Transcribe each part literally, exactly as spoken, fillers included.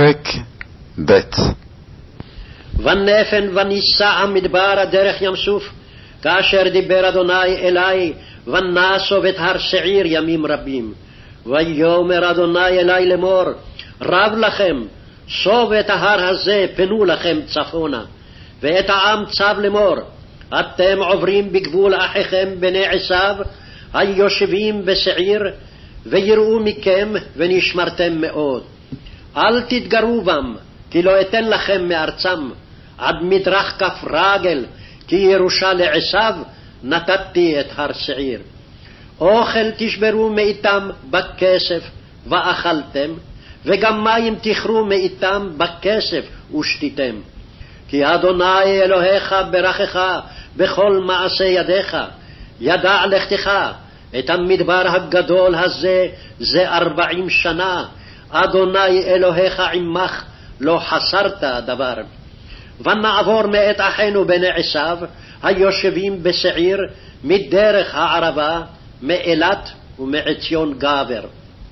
פרק ב'. ונפן וניסע המדבר דרך ים סוף, כאשר דיבר אדוני אלי, ונסוב את הר שעיר ימים רבים. ויאמר אדוני אלי לאמור, רב לכם, סוב את ההר הזה, פנו לכם צפונה. ואת העם צו לאמור, אתם עוברים בגבול אחיכם בני עשיו, היושבים בשעיר, ויראו מכם ונשמרתם מאוד. אל תתגרו בם, כי לא אתן לכם מארצם, עד מדרך כף רגל, כי ירושה לעשיו נתתי את הר שעיר. אוכל תשברו מאיתם בכסף ואכלתם, וגם מים תכרו מאיתם בכסף ושתיתם. כי אדוני אלוהיך ברכך בכל מעשה ידיך, ידע לכתך את המדבר הגדול הזה זה ארבעים שנה, אדוני אלוהיך עמך, לא חסרת דבר. ונעבור מאת אחינו בני עשיו, היושבים בשעיר, מדרך הערבה, מאילת ומעציון גבר.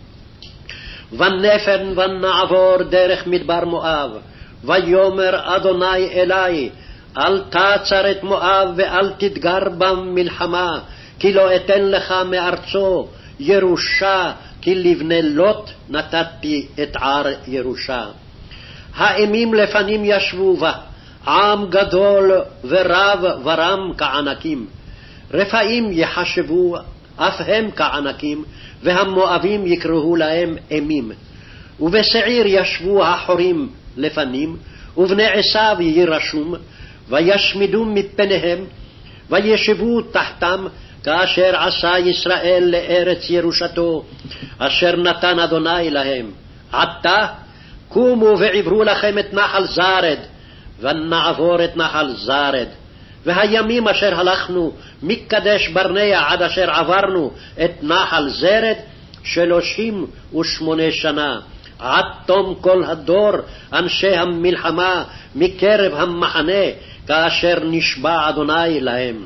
ונפן ונעבור דרך מדבר מואב, ויאמר אדוני אלי, אל תעצר את מואב ואל תתגר בם מלחמה, כי לא אתן לך מארצו ירושה, כי לבני לוט נתתי את ער ירושה. האימים לפנים ישבו בה, עם גדול ורב ורם כענקים. רפאים יחשבו אף הם כענקים, והמואבים יקראו להם אימים. ובשעיר ישבו החורים לפנים, ובני עשיו יירשום, וישמידו מפניהם, וישבו תחתם, כאשר עשה ישראל לארץ ירושתו, אשר נתן אדוני להם. עתה קומו ועברו לכם את נחל זרד, ונעבור את נחל זרד. והימים אשר הלכנו מקדש ברנע עד אשר עברנו את נחל זרד, שלושים ושמונה שנה, עד תום כל הדור אנשי המלחמה מקרב המחנה, כאשר נשבע אדוני להם.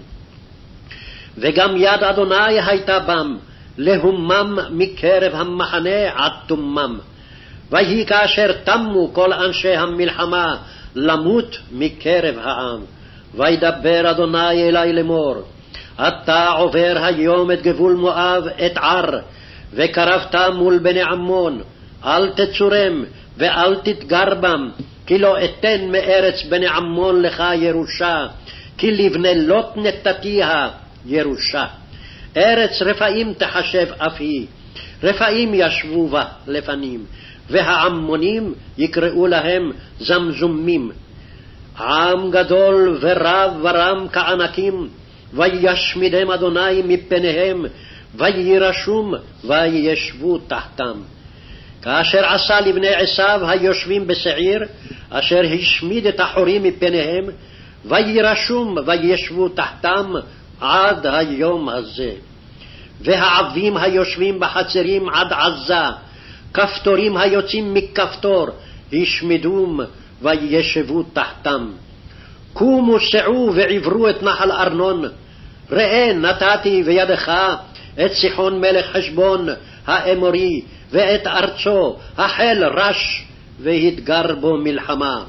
וגם יד אדוני הייתה בם, להומם מקרב המחנה עד תומם. ויהי כאשר תמו כל אנשי המלחמה למות מקרב העם. וידבר אדוני אלי לאמור, אתה עובר היום את גבול מואב את ער, וקרבת מול בני עמון, אל תצורם ואל תתגר בם, כי לא אתן מארץ בני עמון לך ירושה, כי לבני לוט נתתיה ירושה. ארץ רפאים תחשב אף היא, רפאים ישבו בה לפנים, והעמונים יקראו להם זמזומים. עם גדול ורב ורם כענקים, וישמידם אדוני מפניהם, וירשום וישבו תחתם. כאשר עשה לבני עשיו היושבים בשעיר, אשר השמיד את החורים מפניהם, וירשום וישבו תחתם עד היום הזה. והעבים היושבים בחצרים עד עזה, כפתורים היוצאים מכפתור, השמידום וישבו תחתם. קומו סעו ועברו את נחל ארנון, ראה נתתי בידך את סיחון מלך חשבון האמורי, ואת ארצו החל רש, והתגר בו מלחמה.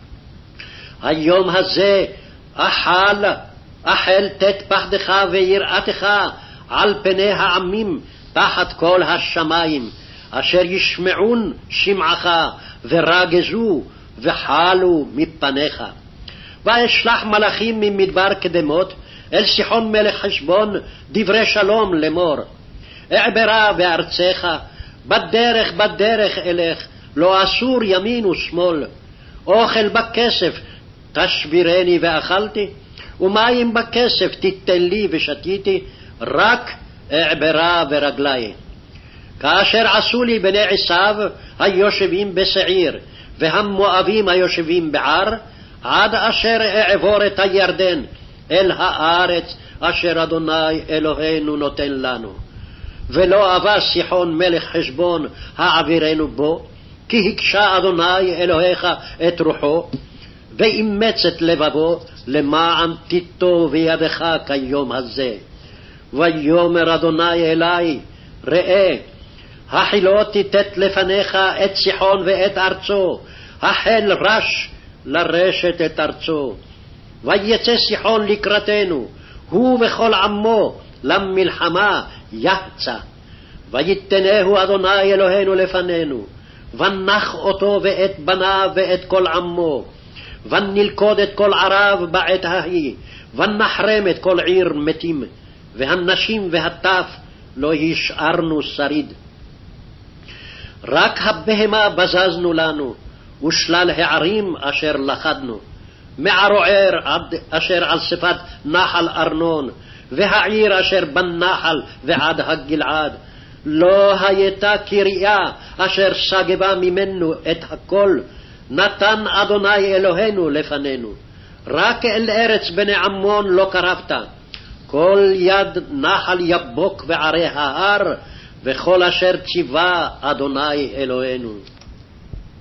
היום הזה אכל, אכל תת פחדך ויראתך על פני העמים תחת כל השמיים, אשר ישמעון שמעך ורגזו וחלו מפניך. ואשלח מלאכים ממדבר קדמות אל סיחון מלך חשבון דברי שלום לאמור, אעברה בארצך, בדרך בדרך אלך, לא אסור ימין ושמאל. אוכל בכסף תשבירני ואכלתי, ומים בכסף תיתן לי ושתיתי, רק אעברה ברגלי. כאשר עשו לי בני עשיו היושבים בשעיר, והמואבים היושבים בער, עד אשר אעבור את הירדן אל הארץ אשר אדוני אלוהינו נותן לנו. ולא אבא סיחון מלך חשבון העבירנו בו, כי הקשה אדוני אלוהיך את רוחו, ואימץ את לבבו למען תיטו בידך כיום הזה. ויאמר אדוני אלי, ראה, החילו תיתת לפניך את סיחון ואת ארצו, החל רש לרשת את ארצו. ויצא סיחון לקראתנו, הוא וכל עמו למלחמה יחצה. ויתנהו אדוני אלוהינו לפנינו, ונח אותו ואת בניו ואת כל עמו, ונלכוד את כל ערב בעת ההיא, ונחרם את כל עיר מתים, והנשים והטף לא השארנו שריד. רק הבהמה בזזנו לנו, ושלל הערים אשר לכדנו, מערוער עד אשר על שפת נחל ארנון, והעיר אשר בנחל ועד הגלעד. לא הייתה קריה אשר סגבה ממנו את הכל, נתן אדוני אלוהינו לפנינו. רק אל ארץ בני עמון לא קרבת, כל יד נחל יבוק וערי ההר, וכל אשר ציווה אדוני אלוהינו.